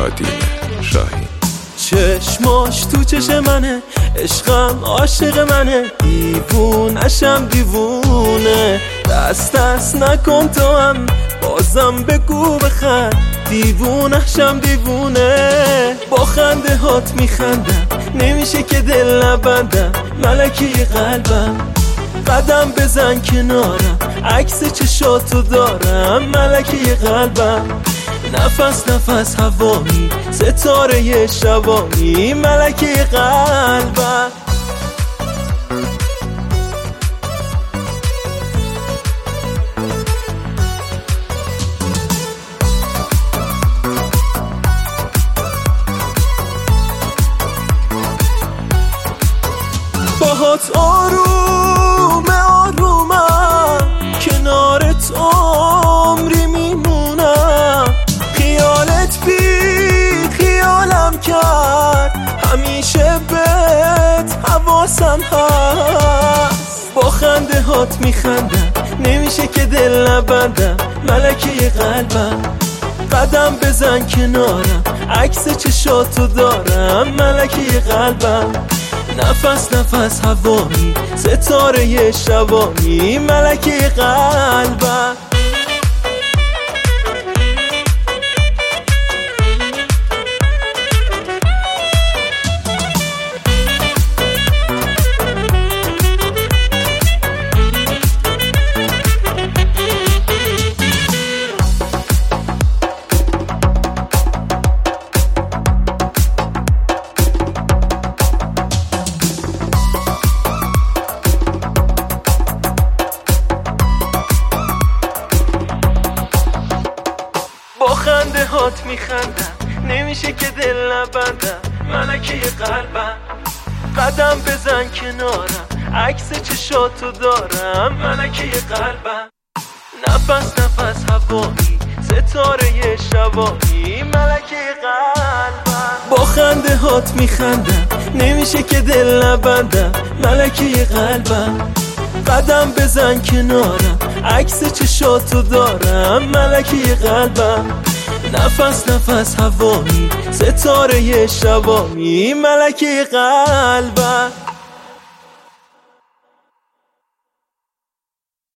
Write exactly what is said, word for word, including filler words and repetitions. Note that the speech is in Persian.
نادین شاهین. چشماش تو چش منه، عشقم عاشق منه، دیوونشم دیوونه. دست دست نکن تو هم، بازم بگو بخند، دیوونشم دیوونه. با خنده هات میخندم، نمیشه که دل نبندم، ملکه قلبم. قدم بزن کنارم، عکس چشاتو دارم، ملکه قلبم. نفس نفس هوامی، ستاره شوامی، ملکه قلبم. باهات آروم آرومم، کنارت عمری میمونم. خیالت بی خیالم کرد، همیشه بهت حواسم هست. با خنده هات میخندم، نمیشه که دل نبندم، ملکه قلبم. قدم بزن کنارم، عکس چشاتو دارم، ملکه قلبم. نفس نفس هوامی، ستاره شوامی، ملکه قلبم. با خنده هات میخندم، نمیشه که دل نبندم، ملکه قلبم. قدم بزن کنارم، عکس چشاتو دارم، ملکه قلبم. نفس نفس هوامی، ستاره شوامی، ملکه قلبم. با خنده هات میخندم، نمیشه که دل نبندم، ملکه قلبم. قدم بزن کنارم، عکس چشاتو دارم، ملکه قلبم. نفس نفس هوامی، ستاره شوامی، ملکه قلبم.